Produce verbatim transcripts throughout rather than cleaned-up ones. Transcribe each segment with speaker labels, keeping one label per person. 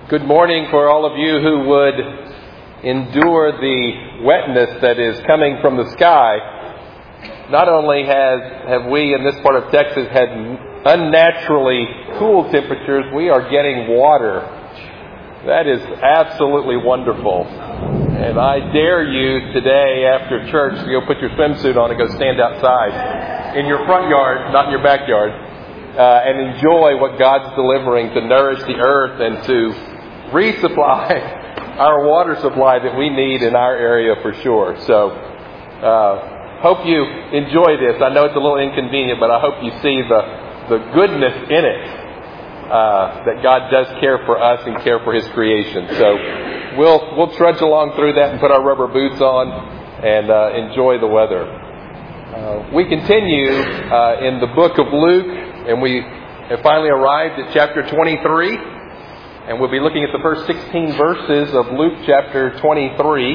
Speaker 1: Good morning for all of you who would endure the wetness that is coming from the sky. Not only has have we in this part of Texas had unnaturally cool temperatures, we are getting water. That is absolutely wonderful. And I dare you today after church to go put your swimsuit on and go stand outside in your front yard, not in your backyard, uh, and enjoy what God's delivering to nourish the earth and to resupply our water supply that we need in our area for sure. So, uh, hope you enjoy this. I know it's a little inconvenient, but I hope you see the, the goodness in it, uh, that God does care for us and care for His creation. So, we'll, we'll trudge along through that and put our rubber boots on and, uh, enjoy the weather. Uh, we continue, uh, in the book of Luke, and we have finally arrived at chapter twenty-three. And we'll be looking at the first sixteen verses of Luke chapter twenty-three.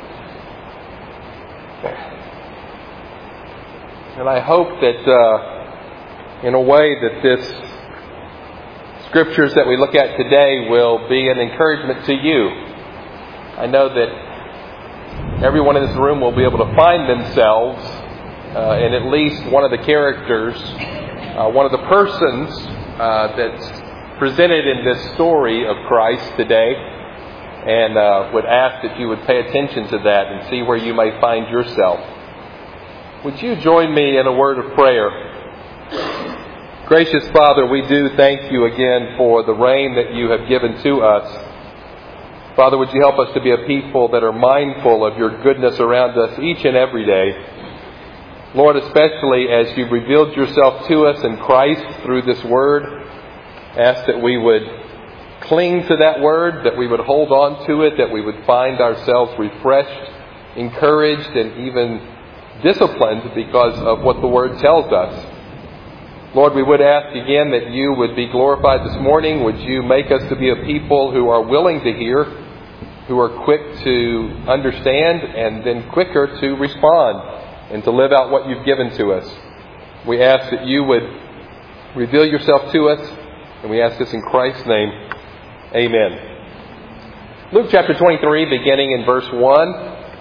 Speaker 1: And I hope that, uh, in a way, that this scriptures that we look at today will be an encouragement to you. I know that everyone in this room will be able to find themselves uh, in at least one of the characters, uh, one of the persons uh, that's presented in this story of Christ today, and uh, would ask that you would pay attention to that and see where you may find yourself. Would you join me in a word of prayer? Gracious Father, we do thank you again for the rain that you have given to us. Father, would you help us to be a people that are mindful of your goodness around us each and every day. Lord, especially as you've revealed yourself to us in Christ through this word, ask that we would cling to that word, that we would hold on to it, that we would find ourselves refreshed, encouraged, and even disciplined because of what the word tells us. Lord, we would ask again that you would be glorified this morning. Would you make us to be a people who are willing to hear, who are quick to understand, and then quicker to respond and to live out what you've given to us. We ask that you would reveal yourself to us, and we ask this in Christ's name. Amen. Luke chapter twenty-three, beginning in verse one.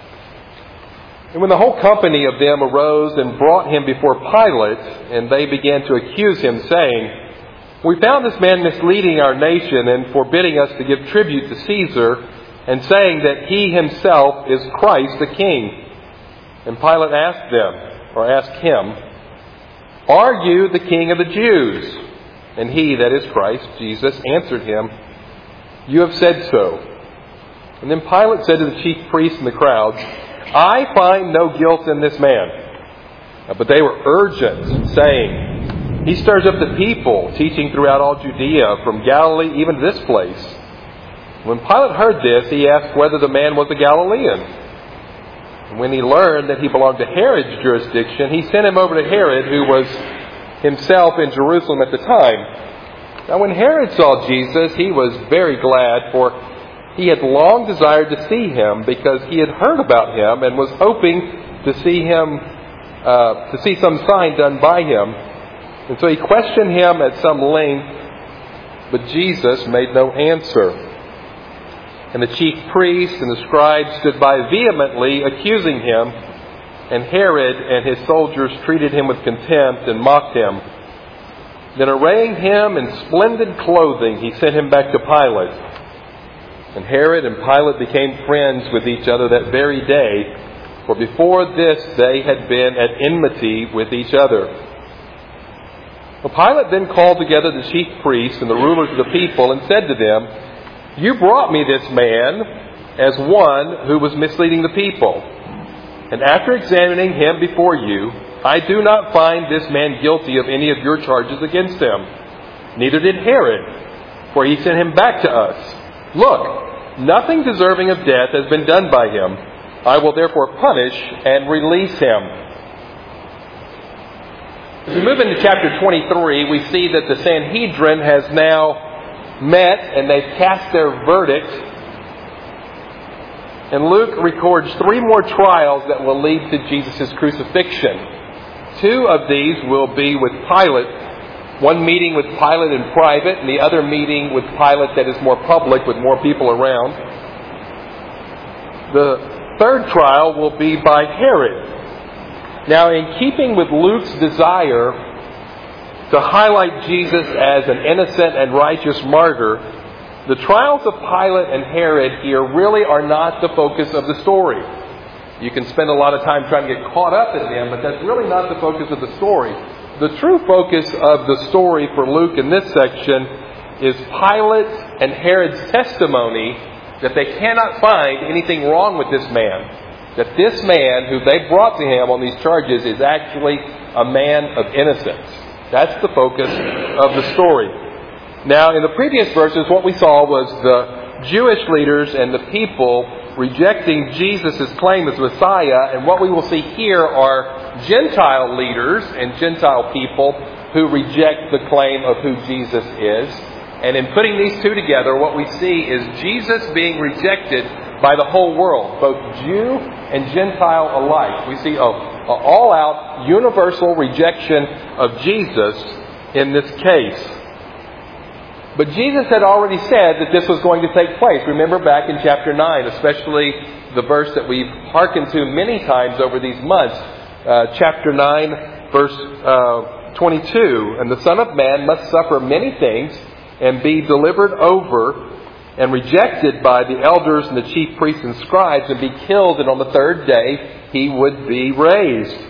Speaker 1: And when the whole company of them arose and brought him before Pilate, and they began to accuse him, saying, We found this man misleading our nation and forbidding us to give tribute to Caesar, and saying that he himself is Christ the King. And Pilate asked them, or asked him, Are you the King of the Jews? And he, that is Christ, Jesus, answered him, You have said so. And then Pilate said to the chief priests and the crowd, I find no guilt in this man. But they were urgent, saying, He stirs up the people, teaching throughout all Judea, from Galilee even to this place. When Pilate heard this, he asked whether the man was a Galilean. And when he learned that he belonged to Herod's jurisdiction, he sent him over to Herod, who was himself in Jerusalem at the time. Now when Herod saw Jesus, he was very glad, for he had long desired to see him, because he had heard about him and was hoping to see him, uh, to see some sign done by him. And so he questioned him at some length, but Jesus made no answer. And the chief priests and the scribes stood by vehemently accusing him. And Herod and his soldiers treated him with contempt and mocked him. Then arraying him in splendid clothing, he sent him back to Pilate. And Herod and Pilate became friends with each other that very day, for before this they had been at enmity with each other. Well, Pilate then called together the chief priests and the rulers of the people and said to them, You brought me this man as one who was misleading the people. And after examining him before you, I do not find this man guilty of any of your charges against him. Neither did Herod, for he sent him back to us. Look, nothing deserving of death has been done by him. I will therefore punish and release him. As we move into chapter twenty-three, we see that the Sanhedrin has now met and they've cast their verdict. And Luke records three more trials that will lead to Jesus' crucifixion. Two of these will be with Pilate, One meeting with Pilate in private, and the other meeting with Pilate that is more public, with more people around. The third trial will be by Herod. Now, in keeping with Luke's desire to highlight Jesus as an innocent and righteous martyr, the trials of Pilate and Herod here really are not the focus of the story. You can spend a lot of time trying to get caught up in them, but that's really not the focus of the story. The true focus of the story for Luke in this section is Pilate and Herod's testimony that they cannot find anything wrong with this man. That this man who they brought to him on these charges is actually a man of innocence. That's the focus of the story. Now, in the previous verses, what we saw was the Jewish leaders and the people rejecting Jesus' claim as Messiah, and what we will see here are Gentile leaders and Gentile people who reject the claim of who Jesus is. And in putting these two together, what we see is Jesus being rejected by the whole world, both Jew and Gentile alike. We see a, a all-out, universal rejection of Jesus in this case. But Jesus had already said that this was going to take place. Remember back in chapter nine, especially the verse that we've hearkened to many times over these months. Uh, chapter nine, verse uh, twenty-two. And the Son of Man must suffer many things and be delivered over and rejected by the elders and the chief priests and scribes and be killed, and on the third day he would be raised.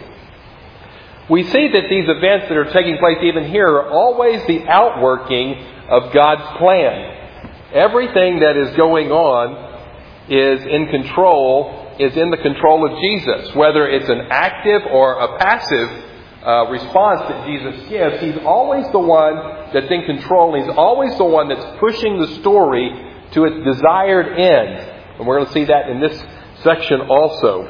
Speaker 1: We see that these events that are taking place even here are always the outworking of God's plan. Everything that is going on is in control, is in the control of Jesus. Whether it's an active or a passive uh, response that Jesus gives, He's always the one that's in control. He's always the one that's pushing the story to its desired end. And we're going to see that in this section also.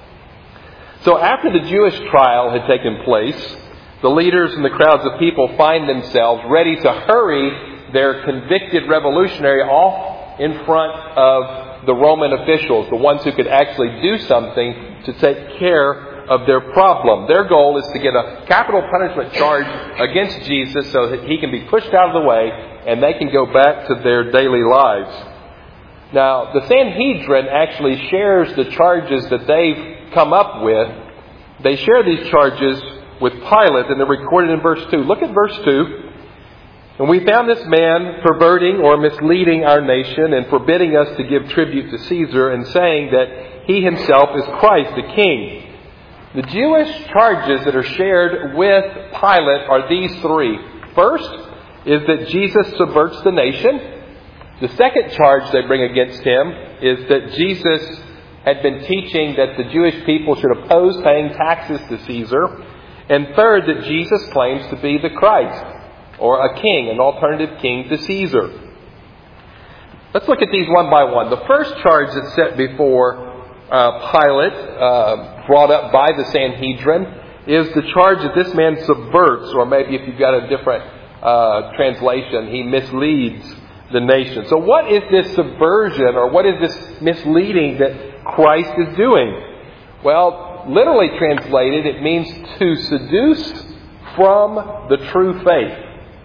Speaker 1: So after the Jewish trial had taken place, the leaders and the crowds of people find themselves ready to hurry their convicted revolutionary off in front of the Roman officials, the ones who could actually do something to take care of their problem. Their goal is to get a capital punishment charge against Jesus so that he can be pushed out of the way and they can go back to their daily lives. Now, the Sanhedrin actually shares the charges that they've come up with. They share these charges with Pilate, and they're recorded in verse two. Look at verse two. And we found this man perverting or misleading our nation and forbidding us to give tribute to Caesar and saying that he himself is Christ, the King. The Jewish charges that are shared with Pilate are these three. First is that Jesus subverts the nation. The second charge they bring against him is that Jesus had been teaching that the Jewish people should oppose paying taxes to Caesar. And third, that Jesus claims to be the Christ, or a king, an alternative king to Caesar. Let's look at these one by one. The first charge that's set before uh, Pilate, uh, brought up by the Sanhedrin, is the charge that this man subverts, or maybe if you've got a different uh, translation, he misleads the nation. So what is this subversion, or what is this misleading that Christ is doing? Well, literally translated, it means to seduce from the true faith.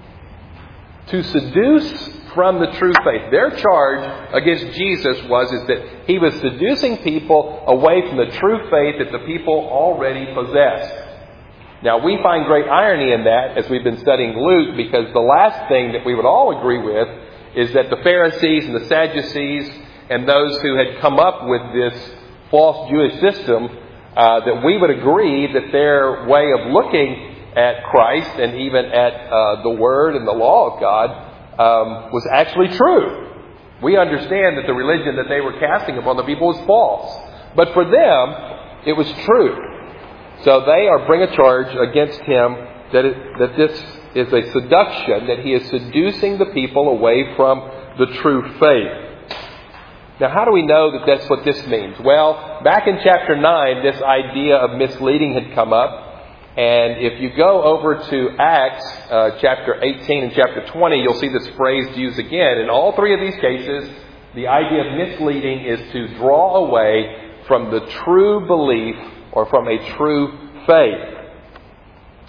Speaker 1: To seduce from the true faith. Their charge against Jesus was is that he was seducing people away from the true faith that the people already possessed. Now, we find great irony in that as we've been studying Luke, because the last thing that we would all agree with is that the Pharisees and the Sadducees and those who had come up with this false Jewish system, uh, that we would agree that their way of looking at Christ and even at uh, the Word and the law of God um, was actually true. We understand that the religion that they were casting upon the people was false. But for them, it was true. So they are bring a charge against him that it, that this is a seduction, that he is seducing the people away from the true faith. Now, how do we know that that's what this means? Well, back in chapter nine, this idea of misleading had come up. And if you go over to Acts uh, chapter eighteen and chapter twenty, you'll see this phrase used again. In all three of these cases, the idea of misleading is to draw away from the true belief or from a true faith.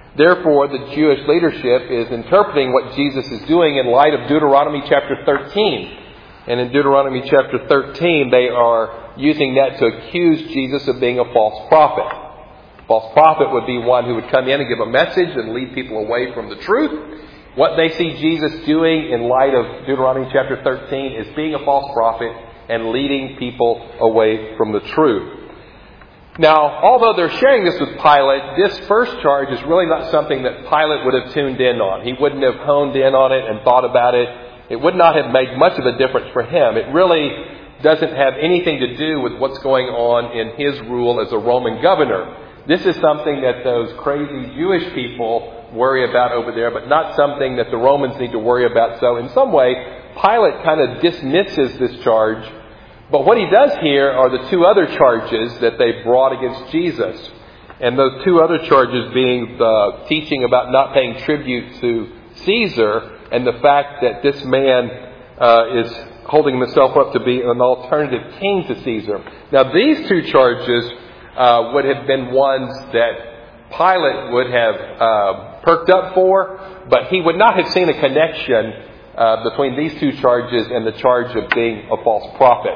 Speaker 1: Therefore, the Jewish leadership is interpreting what Jesus is doing in light of Deuteronomy chapter thirteen. And in Deuteronomy chapter thirteen, they are using that to accuse Jesus of being a false prophet. A false prophet would be one who would come in and give a message and lead people away from the truth. What they see Jesus doing in light of Deuteronomy chapter thirteen is being a false prophet and leading people away from the truth. Now, although they're sharing this with Pilate, this first charge is really not something that Pilate would have tuned in on. He wouldn't have honed in on it and thought about it. It would not have made much of a difference for him. It really doesn't have anything to do with what's going on in his rule as a Roman governor. This is something that those crazy Jewish people worry about over there, but not something that the Romans need to worry about. So in some way, Pilate kind of dismisses this charge. But what he does here are the two other charges that they brought against Jesus. And those two other charges being the teaching about not paying tribute to Caesar and the fact that this man uh, is holding himself up to be an alternative king to Caesar. Now these two charges uh, would have been ones that Pilate would have uh, perked up for, but he would not have seen a connection uh, between these two charges and the charge of being a false prophet.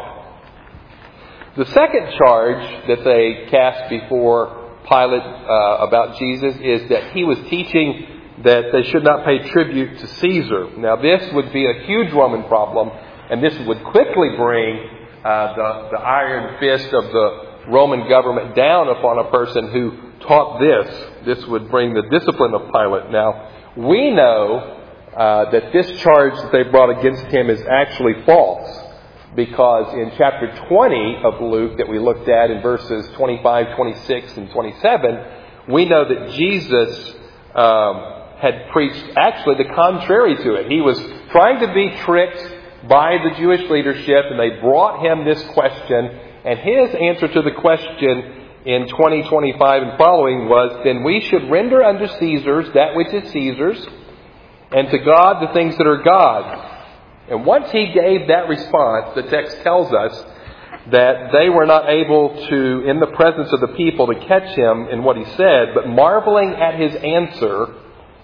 Speaker 1: The second charge that they cast before Pilate uh, about Jesus is that he was teaching that they should not pay tribute to Caesar. Now this would be a huge Roman problem, and this would quickly bring uh, the, the iron fist of the Roman government down upon a person who taught this. This would bring the discipline of Pilate. Now, we know uh, that this charge that they brought against him is actually false. Because in chapter twenty of Luke that we looked at in verses twenty-five, twenty-six, and twenty-seven, we know that Jesus um, had preached actually the contrary to it. He was trying to be tricked by the Jewish leadership, and they brought him this question. And his answer to the question in twenty, twenty-five and following was, then we should render unto Caesar's that which is Caesar's, and to God the things that are God's. And once he gave that response, the text tells us that they were not able to, in the presence of the people, to catch him in what he said, but marveling at his answer,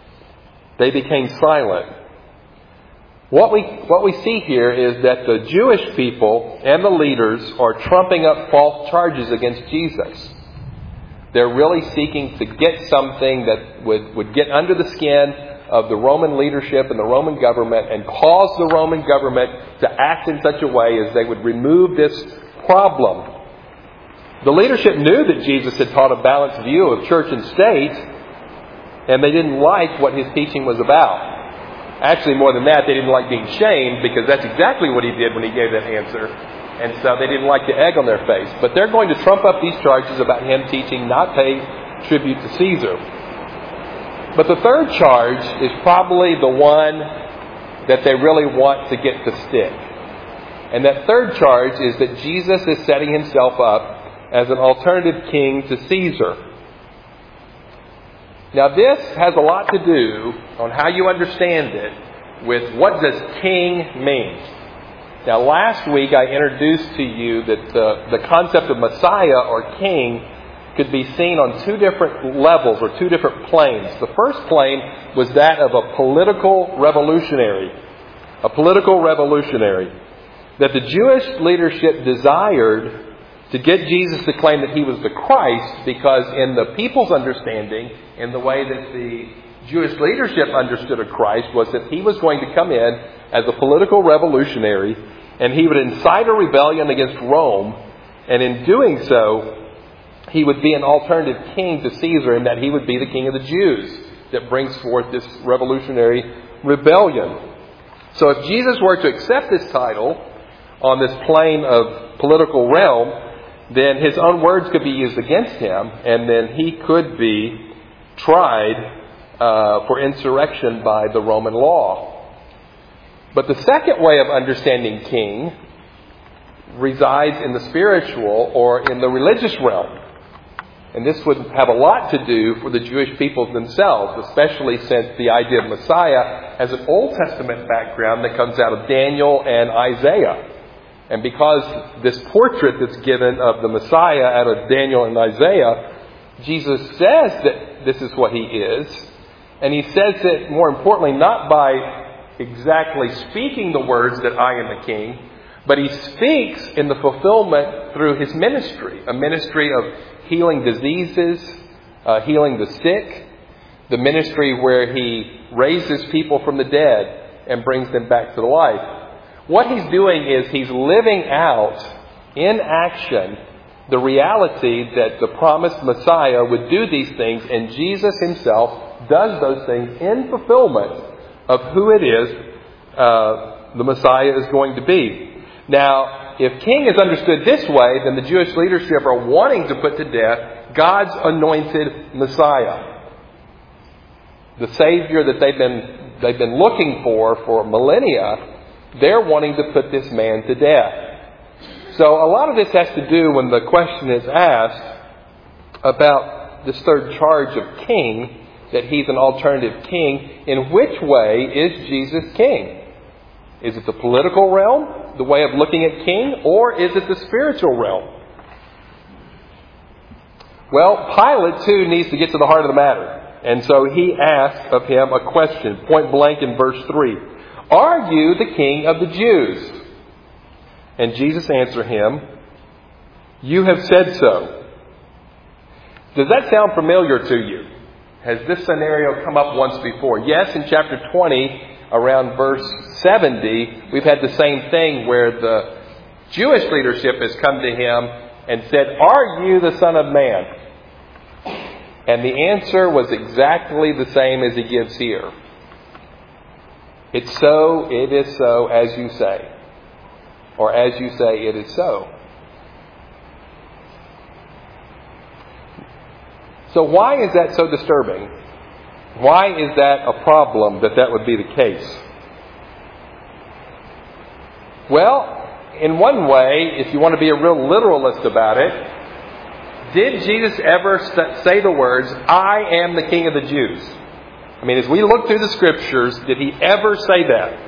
Speaker 1: they became silent. What we, what we see here is that the Jewish people and the leaders are trumping up false charges against Jesus. They're really seeking to get something that would, would get under the skin of the Roman leadership and the Roman government and cause the Roman government to act in such a way as they would remove this problem. The leadership knew that Jesus had taught a balanced view of church and state, and they didn't like what his teaching was about. Actually, more than that, they didn't like being shamed, because that's exactly what he did when he gave that answer. And so they didn't like the egg on their face. But they're going to trump up these charges about him teaching not pay tribute to Caesar. But the third charge is probably the one that they really want to get to stick. And that third charge is that Jesus is setting himself up as an alternative king to Caesar. Now this has a lot to do on how you understand it with what does king mean. Now last week I introduced to you that the, the concept of Messiah or king could be seen on two different levels or two different planes. The first plane was that of a political revolutionary. A political revolutionary. That the Jewish leadership desired to get Jesus to claim that he was the Christ, because in the people's understanding, in the way that the Jewish leadership understood of Christ, was that he was going to come in as a political revolutionary, and he would incite a rebellion against Rome, and in doing so, he would be an alternative king to Caesar, in that he would be the king of the Jews that brings forth this revolutionary rebellion. So if Jesus were to accept this title on this plane of political realm, then his own words could be used against him, and then he could be tried uh, for insurrection by the Roman law. But the second way of understanding king resides in the spiritual or in the religious realm. And this would have a lot to do for the Jewish people themselves, especially since the idea of Messiah has an Old Testament background that comes out of Daniel and Isaiah. And because this portrait that's given of the Messiah out of Daniel and Isaiah, Jesus says that this is what he is. And he says it, more importantly, not by exactly speaking the words that I am the king, but he speaks in the fulfillment through his ministry, a ministry of healing diseases, uh, healing the sick, the ministry where he raises people from the dead and brings them back to life. What he's doing is he's living out in action the reality that the promised Messiah would do these things, and Jesus himself does those things in fulfillment of who it is uh, the Messiah is going to be. Now, if king is understood this way, then the Jewish leadership are wanting to put to death God's anointed Messiah, the Savior that they've been they've been looking for for millennia. They're wanting to put this man to death. So a lot of this has to do when the question is asked about this third charge of king, that he's an alternative king. In which way is Jesus king? Is it the political realm, the way of looking at king, or is it the spiritual realm? Well, Pilate too needs to get to the heart of the matter. And so he asks of him a question, point blank in verse three. Are you the king of the Jews? And Jesus answered him, you have said so. Does that sound familiar to you? Has this scenario come up once before? Yes, in chapter twenty, around verse seventy, we've had the same thing where the Jewish leadership has come to him and said, are you the Son of Man? And the answer was exactly the same as he gives here. It's so, it is so, as you say. Or as you say, it is so. So why is that so disturbing? Why is that a problem that that would be the case? Well, in one way, if you want to be a real literalist about it, did Jesus ever say the words, I am the King of the Jews? I mean, as we look through the Scriptures, did he ever say that?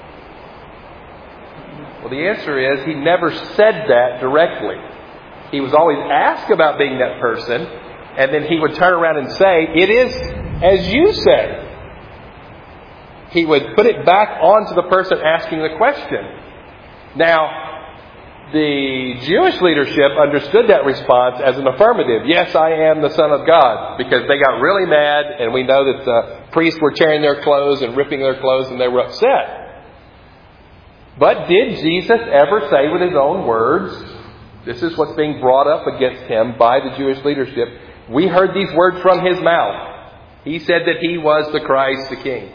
Speaker 1: Well, the answer is he never said that directly. He was always asked about being that person, and then he would turn around and say, it is as you say. He would put it back onto the person asking the question. Now, the Jewish leadership understood that response as an affirmative. Yes, I am the Son of God, because they got really mad, and we know that the priests were tearing their clothes and ripping their clothes, and they were upset. But did Jesus ever say with his own words, this is what's being brought up against him by the Jewish leadership, we heard these words from his mouth. He said that he was the Christ, the King.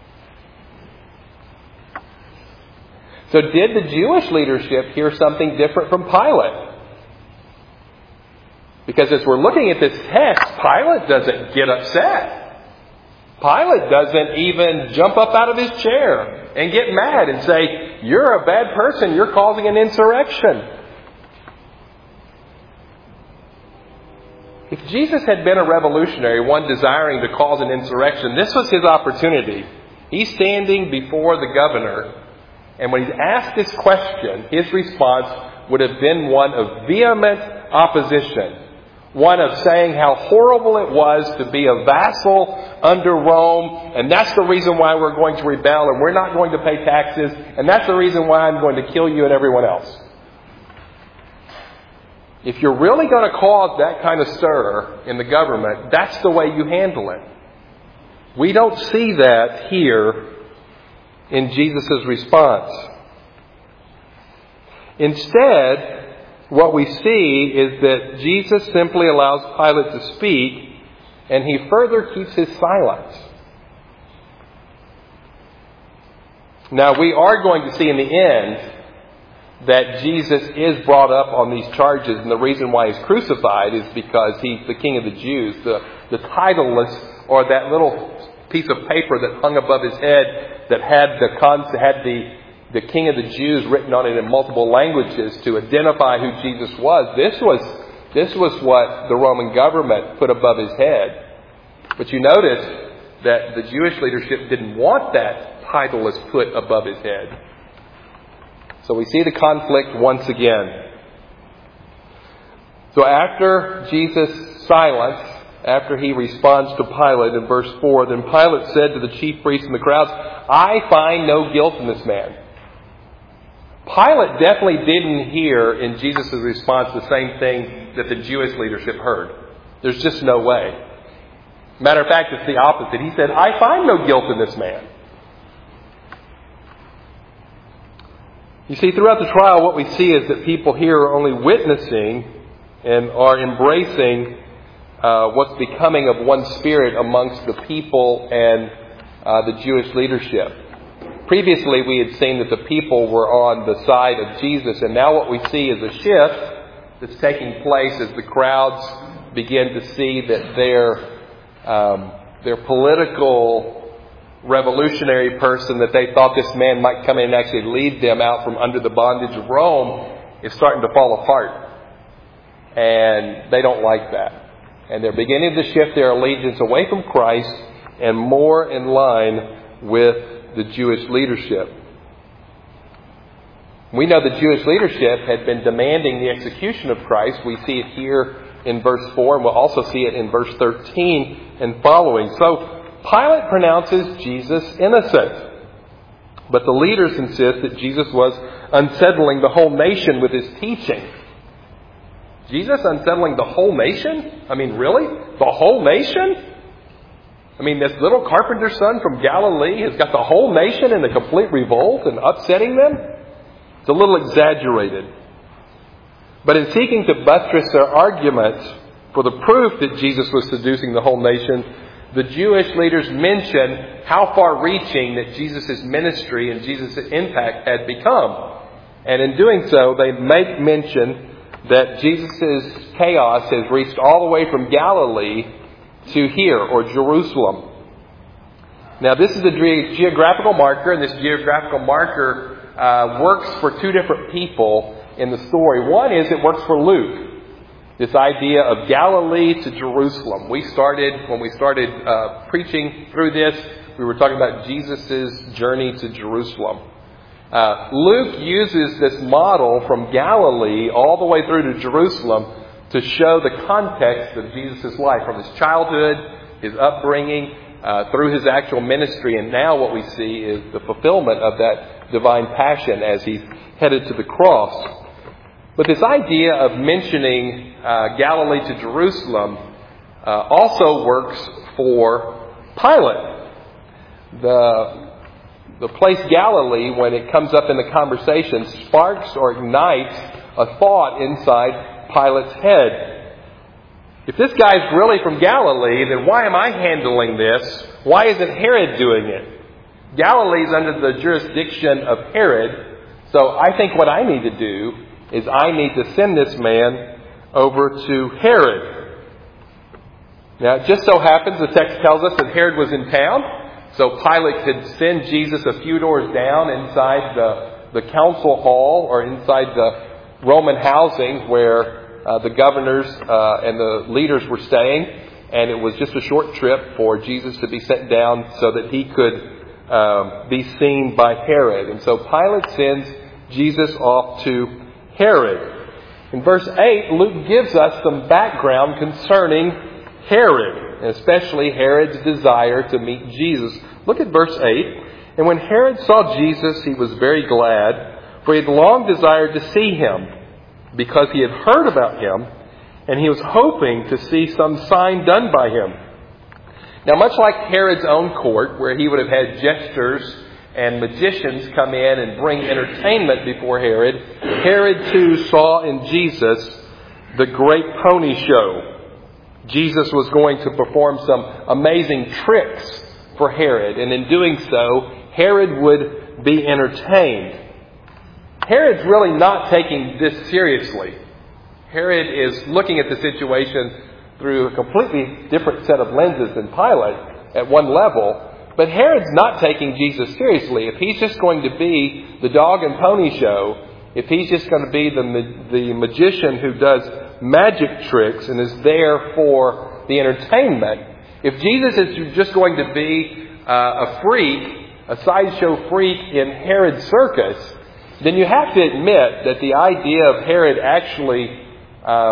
Speaker 1: So did the Jewish leadership hear something different from Pilate? Because as we're looking at this text, Pilate doesn't get upset. Pilate doesn't even jump up out of his chair and get mad and say, you're a bad person, you're causing an insurrection. If Jesus had been a revolutionary, one desiring to cause an insurrection, this was his opportunity. He's standing before the governor, and when he's asked this question, his response would have been one of vehement opposition. One of saying how horrible it was to be a vassal under Rome, and that's the reason why we're going to rebel, and we're not going to pay taxes, and that's the reason why I'm going to kill you and everyone else. If you're really going to cause that kind of stir in the government, that's the way you handle it. We don't see that here in Jesus' response. Instead, what we see is that Jesus simply allows Pilate to speak, and he further keeps his silence. Now, we are going to see in the end that Jesus is brought up on these charges, and the reason why he's crucified is because he's the King of the Jews. The, the titleless, or that little piece of paper that hung above his head that had the had the the King of the Jews written on it in multiple languages to identify who Jesus was. This was this was what the Roman government put above his head. But you notice that the Jewish leadership didn't want that titleless put above his head. So we see the conflict once again. So after Jesus' silence after he responds to Pilate in verse four, then Pilate said to the chief priests and the crowds, I find no guilt in this man. Pilate definitely didn't hear in Jesus' response the same thing that the Jewish leadership heard. There's just no way. Matter of fact, it's the opposite. He said, I find no guilt in this man. You see, throughout the trial, what we see is that people here are only witnessing and are embracing uh, what's becoming of one spirit amongst the people and uh, the Jewish leadership. Previously, we had seen that the people were on the side of Jesus, and now what we see is a shift that's taking place as the crowds begin to see that their um, their political revolutionary person that they thought this man might come in and actually lead them out from under the bondage of Rome is starting to fall apart. And they don't like that. And they're beginning to shift their allegiance away from Christ and more in line with the Jewish leadership. We know the Jewish leadership had been demanding the execution of Christ. We see it here in verse four, and we'll also see it in verse thirteen and following. So, Pilate pronounces Jesus innocent. But the leaders insist that Jesus was unsettling the whole nation with his teaching. Jesus unsettling the whole nation? I mean, really? The whole nation? I mean, this little carpenter's son from Galilee has got the whole nation in a complete revolt and upsetting them? It's a little exaggerated. But in seeking to buttress their arguments for the proof that Jesus was seducing the whole nation, the Jewish leaders mention how far-reaching that Jesus' ministry and Jesus' impact had become. And in doing so, they make mention that Jesus' chaos has reached all the way from Galilee to here, or Jerusalem. Now, this is a ge- geographical marker, and this geographical marker uh, works for two different people in the story. One is it works for Luke. This idea of Galilee to Jerusalem. We started, when we started uh, preaching through this, we were talking about Jesus' journey to Jerusalem. Uh, Luke uses this model from Galilee all the way through to Jerusalem to show the context of Jesus' life, from his childhood, his upbringing, uh, through his actual ministry. And now what we see is the fulfillment of that divine passion as he's headed to the cross. But this idea of mentioning uh, Galilee to Jerusalem uh, also works for Pilate. The, the place Galilee, when it comes up in the conversation, sparks or ignites a thought inside Pilate's head. If this guy's really from Galilee, then why am I handling this? Why isn't Herod doing it? Galilee's under the jurisdiction of Herod, so I think what I need to do is I need to send this man over to Herod. Now, it just so happens, the text tells us that Herod was in town, so Pilate could send Jesus a few doors down inside the, the council hall or inside the Roman housing where uh, the governors uh, and the leaders were staying, and it was just a short trip for Jesus to be sent down so that he could um, be seen by Herod. And so Pilate sends Jesus off to Herod. In verse eight, Luke gives us some background concerning Herod, and especially Herod's desire to meet Jesus. Look at verse eight. And when Herod saw Jesus, he was very glad, for he had long desired to see him, because he had heard about him, and he was hoping to see some sign done by him. Now, much like Herod's own court, where he would have had jesters and magicians come in and bring entertainment before Herod, Herod too saw in Jesus the great pony show. Jesus was going to perform some amazing tricks for Herod, and in doing so, Herod would be entertained. Herod's really not taking this seriously. Herod is looking at the situation through a completely different set of lenses than Pilate at one level. But Herod's not taking Jesus seriously. If he's just going to be the dog and pony show, if he's just going to be the, the magician who does magic tricks and is there for the entertainment, if Jesus is just going to be uh, a freak, a sideshow freak in Herod's circus, then you have to admit that the idea of Herod actually um,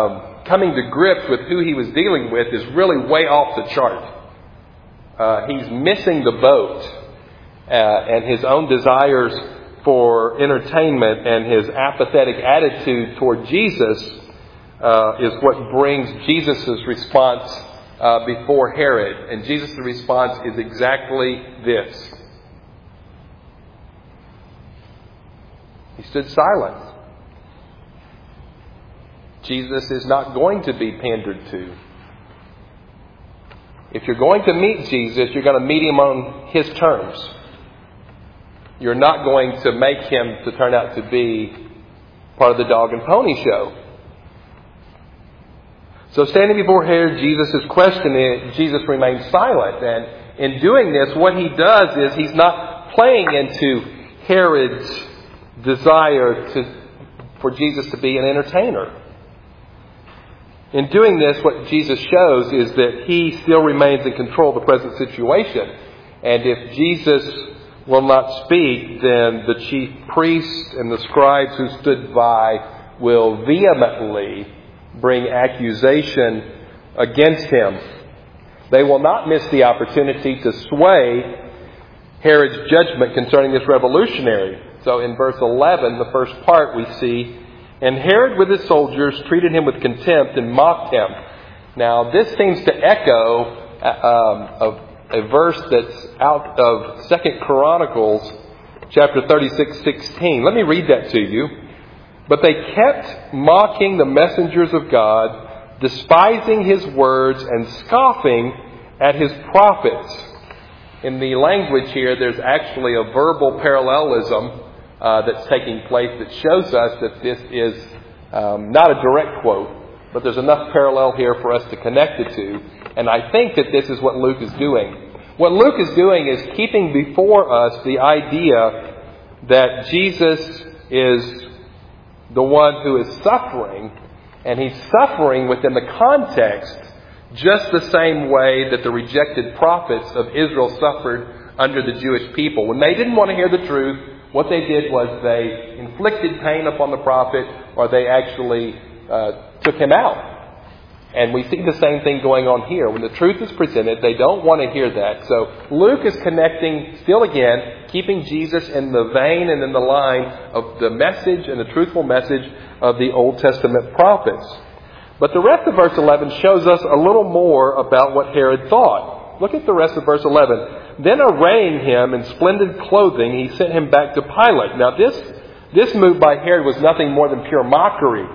Speaker 1: coming to grips with who he was dealing with is really way off the chart. Uh, he's missing the boat, uh, and his own desires for entertainment and his apathetic attitude toward Jesus uh, is what brings Jesus' response uh, before Herod. And Jesus' response is exactly this. He stood silent. Jesus is not going to be pandered to. If you're going to meet Jesus, you're going to meet him on his terms. You're not going to make him to turn out to be part of the dog and pony show. So standing before Herod, Jesus is questioning. Jesus remains silent. And in doing this, what he does is he's not playing into Herod's desire to, for Jesus to be an entertainer. In doing this, what Jesus shows is that he still remains in control of the present situation. And if Jesus will not speak, then the chief priests and the scribes who stood by will vehemently bring accusation against him. They will not miss the opportunity to sway Herod's judgment concerning this revolutionary. So in verse eleven, the first part, we see, and Herod with his soldiers treated him with contempt and mocked him. Now this seems to echo um, a, a verse that's out of Second Chronicles chapter thirty-six sixteen. Let me read that to you. But they kept mocking the messengers of God, despising his words and scoffing at his prophets. In the language here, there's actually a verbal parallelism uh, that's taking place that shows us that this is um, not a direct quote, but there's enough parallel here for us to connect it to. And I think that this is what Luke is doing. What Luke is doing is keeping before us the idea that Jesus is the one who is suffering, and he's suffering within the context just the same way that the rejected prophets of Israel suffered under the Jewish people. When they didn't want to hear the truth, what they did was they inflicted pain upon the prophet, or they actually uh, took him out. And we see the same thing going on here. When the truth is presented, they don't want to hear that. So Luke is connecting, still again, keeping Jesus in the vein and in the line of the message and the truthful message of the Old Testament prophets. But the rest of verse eleven shows us a little more about what Herod thought. Look at the rest of verse eleven. Then arraying him in splendid clothing, he sent him back to Pilate. Now this, this move by Herod was nothing more than pure mockery.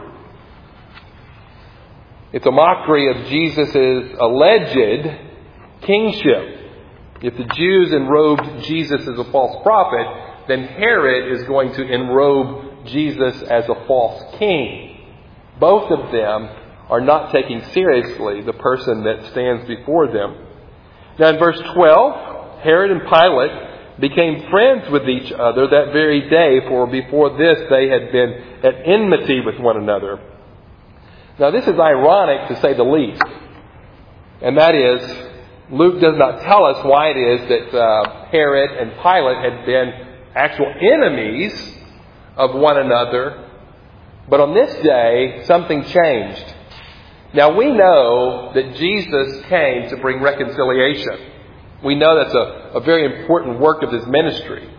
Speaker 1: It's a mockery of Jesus' alleged kingship. If the Jews enrobed Jesus as a false prophet, then Herod is going to enrobe Jesus as a false king. Both of them are not taking seriously the person that stands before them. Now in verse twelve, Herod and Pilate became friends with each other that very day, for before this they had been at enmity with one another. Now this is ironic to say the least. And that is, Luke does not tell us why it is that uh, Herod and Pilate had been actual enemies of one another. But on this day, something changed. Now we know that Jesus came to bring reconciliation. We know that's a, a very important work of his ministry.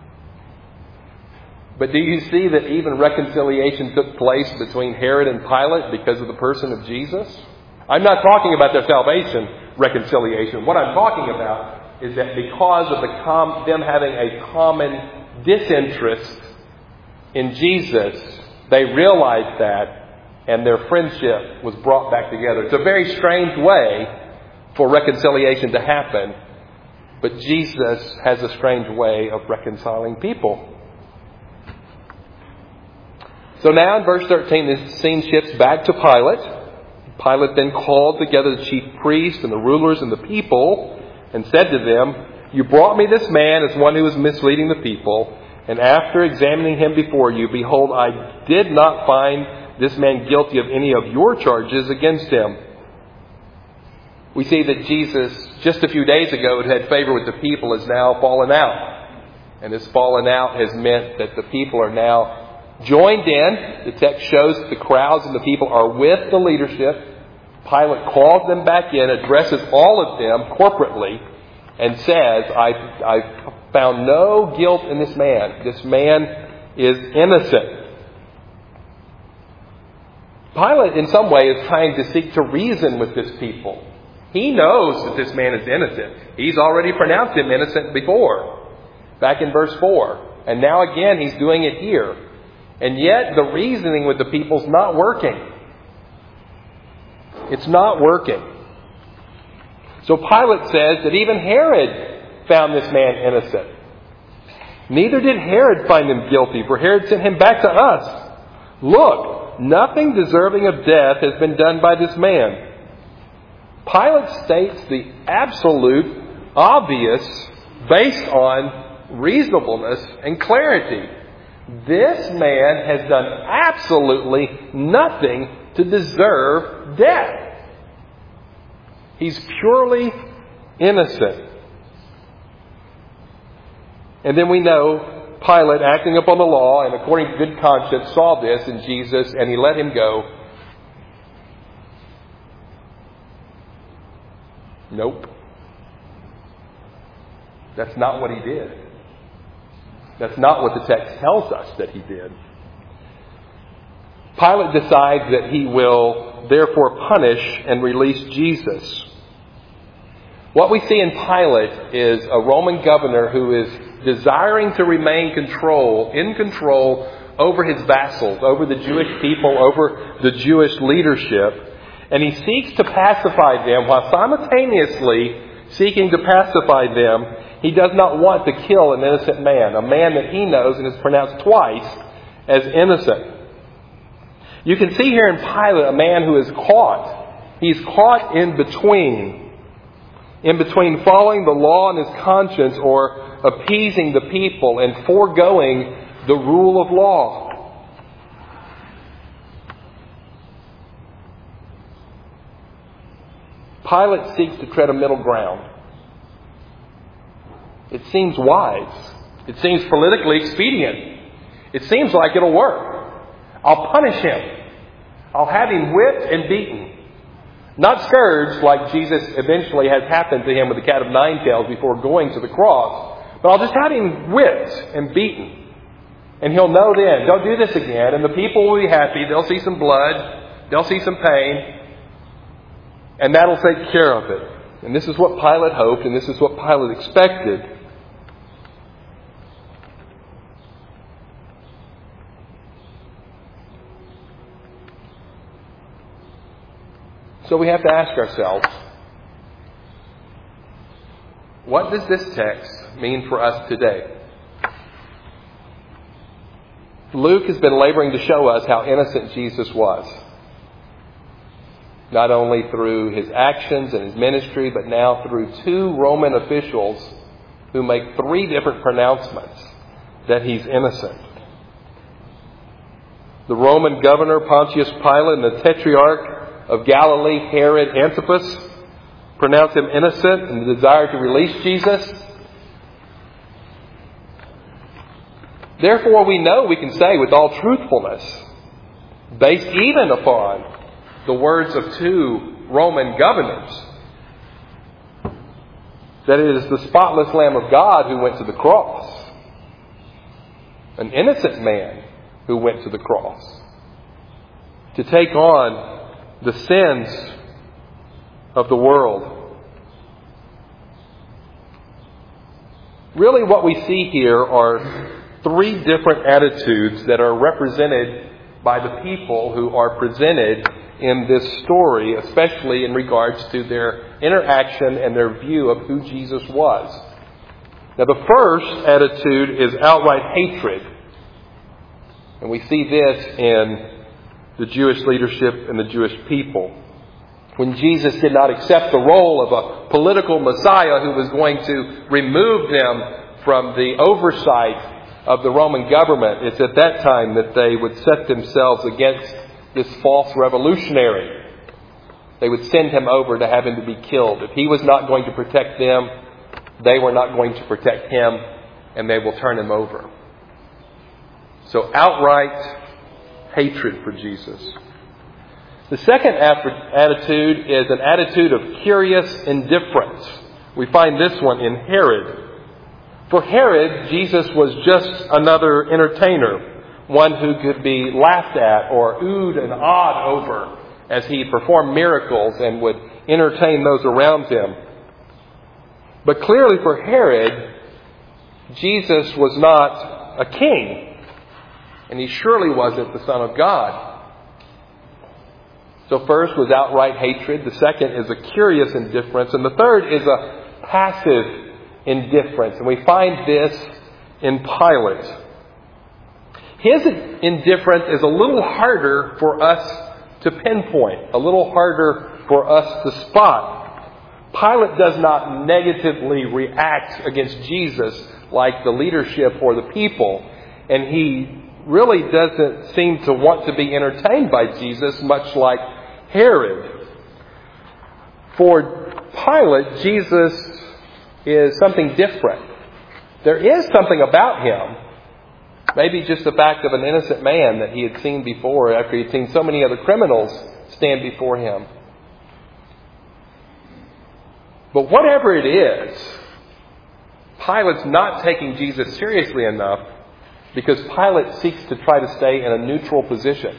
Speaker 1: But do you see that even reconciliation took place between Herod and Pilate because of the person of Jesus? I'm not talking about their salvation reconciliation. What I'm talking about is that because of the com- them having a common disinterest in Jesus, they realized that, and their friendship was brought back together. It's a very strange way for reconciliation to happen, but Jesus has a strange way of reconciling people. So now in verse thirteen, this scene shifts back to Pilate. Pilate then called together the chief priests and the rulers and the people and said to them, "You brought me this man as one who is misleading the people. And after examining him before you, behold, I did not find this man guilty of any of your charges against him." We see that Jesus, just a few days ago, had favor with the people, has now fallen out. And this fallen out has meant that the people are now joined in. The text shows that the crowds and the people are with the leadership. Pilate calls them back in, addresses all of them corporately, and says, I, I found no guilt in this man. This man is innocent. Pilate, in some way, is trying to seek to reason with this people. He knows that this man is innocent. He's already pronounced him innocent before, back in verse four. And now again, he's doing it here. And yet, the reasoning with the people's not working. It's not working. So Pilate says that even Herod found this man innocent. Neither did Herod find him guilty, for Herod sent him back to us. Look, nothing deserving of death has been done by this man. Pilate states the absolute, obvious, based on reasonableness and clarity. This man has done absolutely nothing to deserve death. He's purely innocent. And then we know Pilate, acting upon the law and according to good conscience, saw this in Jesus and he let him go. Nope. That's not what he did. That's not what the text tells us that he did. Pilate decides that he will therefore punish and release Jesus. What we see in Pilate is a Roman governor who is desiring to remain control, in control over his vassals, over the Jewish people, over the Jewish leadership. And he seeks to pacify them while simultaneously seeking to pacify them. He does not want to kill an innocent man, a man that he knows and is pronounced twice as innocent. You can see here in Pilate a man who is caught. He's caught in between. In between following the law and his conscience or appeasing the people and foregoing the rule of law. Pilate seeks to tread a middle ground. It seems wise. It seems politically expedient. It seems like it'll work. I'll punish him. I'll have him whipped and beaten. Not scourged like Jesus eventually has happened to him with the cat of nine tails before going to the cross. But I'll just have him whipped and beaten. And he'll know then, don't do this again. And the people will be happy. They'll see some blood. They'll see some pain. And that'll take care of it. And this is what Pilate hoped, and this is what Pilate expected. So we have to ask ourselves, what does this text mean for us today? Luke has been laboring to show us how innocent Jesus was. Not only through his actions and his ministry, but now through two Roman officials who make three different pronouncements that he's innocent. The Roman governor Pontius Pilate and the tetrarch of Galilee, Herod Antipas, pronounce him innocent in the desire to release Jesus. Therefore, we know we can say with all truthfulness, based even upon the words of two Roman governors, that it is the spotless Lamb of God who went to the cross. An innocent man who went to the cross to take on the sins of the world. Really what we see here are three different attitudes that are represented by the people who are presented in this story, especially in regards to their interaction and their view of who Jesus was. Now, the first attitude is outright hatred. And we see this in the Jewish leadership and the Jewish people. When Jesus did not accept the role of a political Messiah who was going to remove them from the oversight of the Roman government, it's at that time that they would set themselves against this false revolutionary. They would send him over to have him to be killed. If he was not going to protect them, they were not going to protect him, and they will turn him over. So outright hatred for Jesus. The second attitude is an attitude of curious indifference. We find this one in Herod. For Herod, Jesus was just another entertainer, one who could be laughed at or oohed and awed over as he performed miracles and would entertain those around him. But clearly for Herod, Jesus was not a king, and he surely wasn't the Son of God. So first was outright hatred. The second is a curious indifference. And the third is a passive indifference. And we find this in Pilate. His indifference is a little harder for us to pinpoint, a little harder for us to spot. Pilate does not negatively react against Jesus like the leadership or the people. And he really doesn't seem to want to be entertained by Jesus, much like Herod. For Pilate, Jesus is something different. There is something about him. Maybe just the fact of an innocent man that he had seen before after he had seen so many other criminals stand before him. But whatever it is, Pilate's not taking Jesus seriously enough because Pilate seeks to try to stay in a neutral position.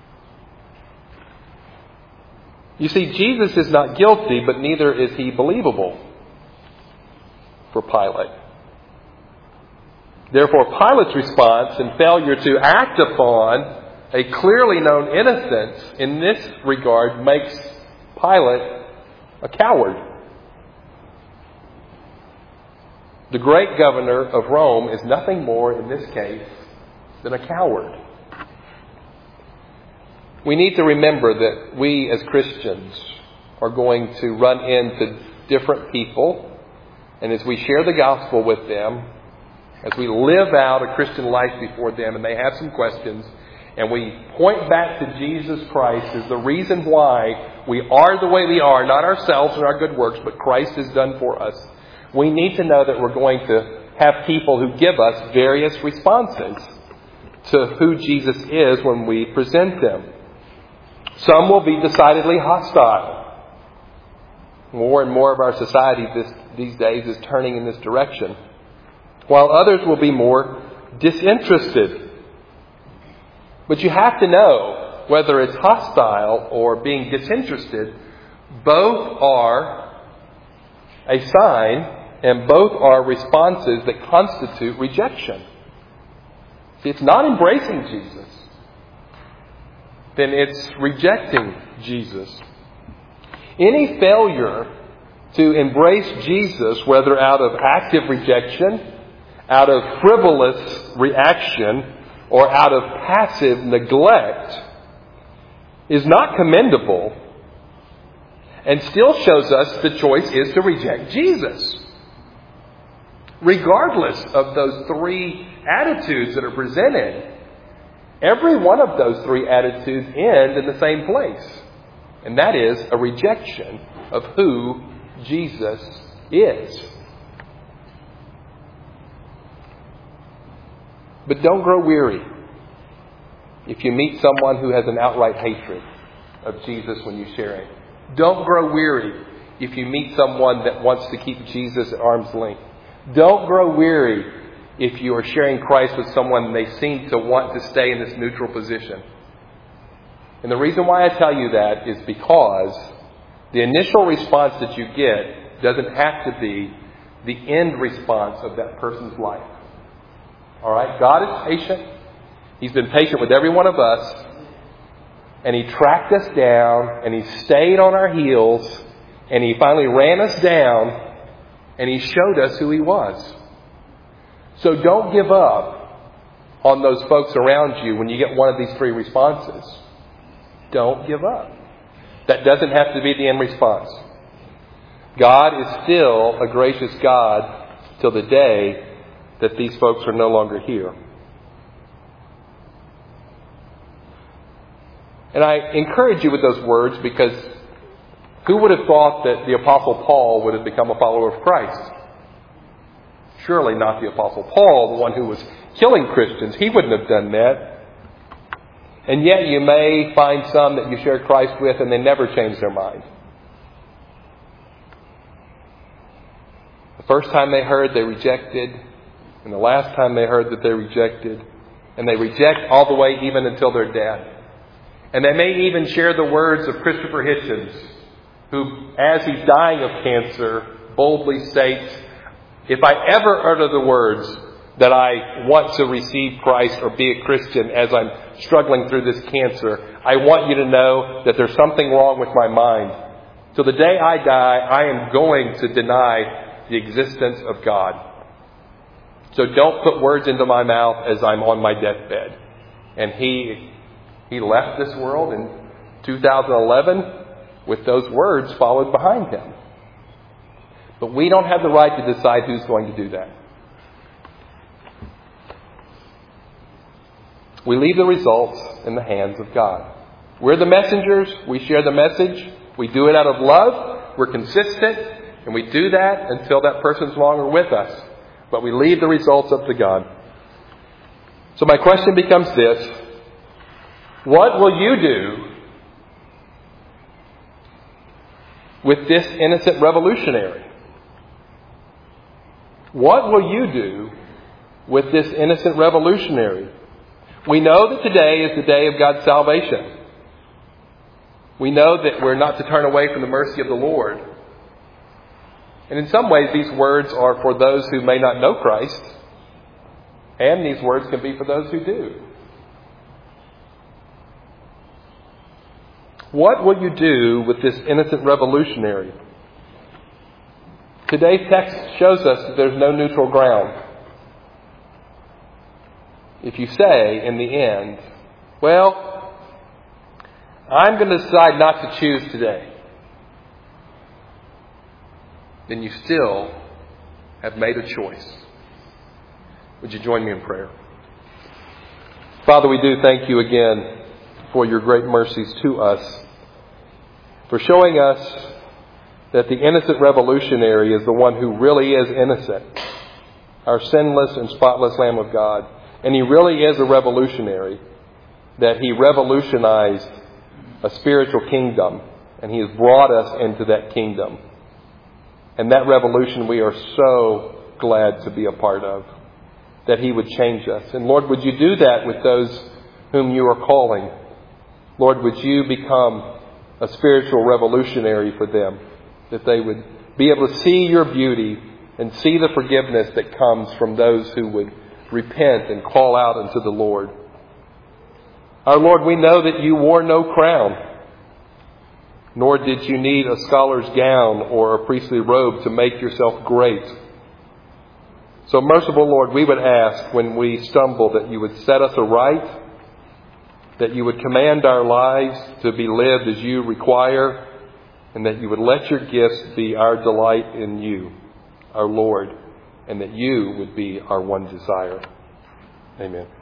Speaker 1: You see, Jesus is not guilty, but neither is he believable for Pilate. Therefore, Pilate's response and failure to act upon a clearly known innocence in this regard makes Pilate a coward. The great governor of Rome is nothing more in this case than a coward. We need to remember that we as Christians are going to run into different people, and as we share the gospel with them, as we live out a Christian life before them and they have some questions, and we point back to Jesus Christ as the reason why we are the way we are, not ourselves and our good works, but Christ has done for us, we need to know that we're going to have people who give us various responses to who Jesus is when we present them. Some will be decidedly hostile. More and more of our society this, these days is turning in this direction. While others will be more disinterested. But you have to know whether it's hostile or being disinterested, both are a sign and both are responses that constitute rejection. See, it's not embracing Jesus. Then it's rejecting Jesus. Any failure to embrace Jesus, whether out of active rejection, out of frivolous reaction, or out of passive neglect, is not commendable and still shows us the choice is to reject Jesus. Regardless of those three attitudes that are presented, every one of those three attitudes end in the same place. And that is a rejection of who Jesus is. But don't grow weary if you meet someone who has an outright hatred of Jesus when you share it. Don't grow weary if you meet someone that wants to keep Jesus at arm's length. Don't grow weary if you are sharing Christ with someone and they seem to want to stay in this neutral position. And the reason why I tell you that is because the initial response that you get doesn't have to be the end response of that person's life. All right? God is patient. He's been patient with every one of us. And He tracked us down, and He stayed on our heels, and He finally ran us down, and He showed us who He was. So don't give up on those folks around you when you get one of these three responses. Don't give up. That doesn't have to be the end response. God is still a gracious God till the day that these folks are no longer here. And I encourage you with those words because who would have thought that the Apostle Paul would have become a follower of Christ? Surely not the Apostle Paul, the one who was killing Christians. He wouldn't have done that. And yet you may find some that you share Christ with and they never change their mind. The first time they heard, they rejected. And the last time they heard that they rejected. And they reject all the way even until their death. And they may even share the words of Christopher Hitchens, who, as he's dying of cancer, boldly states, if I ever utter the words that I want to receive Christ or be a Christian as I'm struggling through this cancer, I want you to know that there's something wrong with my mind. Till the day I die, I am going to deny the existence of God. So don't put words into my mouth as I'm on my deathbed. And he he left this world in two thousand eleven with those words followed behind him. But we don't have the right to decide who's going to do that. We leave the results in the hands of God. We're the messengers. We share the message. We do it out of love. We're consistent. And we do that until that person's no longer with us. But we leave the results up to God. So my question becomes this. What will you do with this innocent revolutionary? What will you do with this innocent revolutionary? We know that today is the day of God's salvation. We know that we're not to turn away from the mercy of the Lord. And in some ways, these words are for those who may not know Christ. And these words can be for those who do. What will you do with this innocent revolutionary? Today's text shows us that there's no neutral ground. If you say, in the end, well, I'm going to decide not to choose today, then you still have made a choice. Would you join me in prayer? Father, we do thank you again for your great mercies to us, for showing us that the innocent revolutionary is the one who really is innocent, our sinless and spotless Lamb of God. And he really is a revolutionary, that he revolutionized a spiritual kingdom, and he has brought us into that kingdom. And that revolution we are so glad to be a part of, that he would change us. And Lord, would you do that with those whom you are calling? Lord, would you become a spiritual revolutionary for them, that they would be able to see your beauty and see the forgiveness that comes from those who would repent and call out unto the Lord. Our Lord, we know that you wore no crown, nor did you need a scholar's gown or a priestly robe to make yourself great. So merciful Lord, we would ask when we stumble that you would set us aright, that you would command our lives to be lived as you require, and that you would let your gifts be our delight in you, our Lord, and that you would be our one desire. Amen.